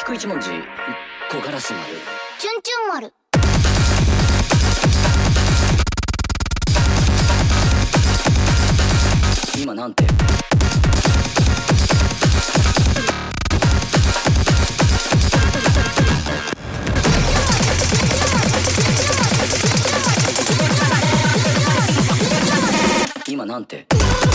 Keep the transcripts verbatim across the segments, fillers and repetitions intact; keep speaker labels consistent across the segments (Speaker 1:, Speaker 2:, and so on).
Speaker 1: 菊一文字小ガラス丸
Speaker 2: チュンチュン丸
Speaker 1: 今なんて今なんて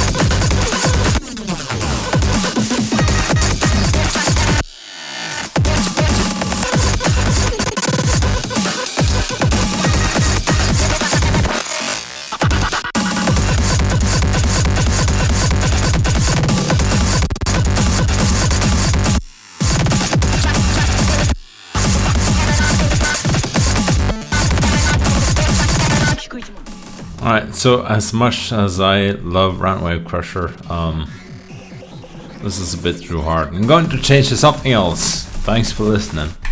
Speaker 3: Alright, so as much as I love Runway Crusher, um, this is a bit too hard. I'm going to change to something else. Thanks for listening.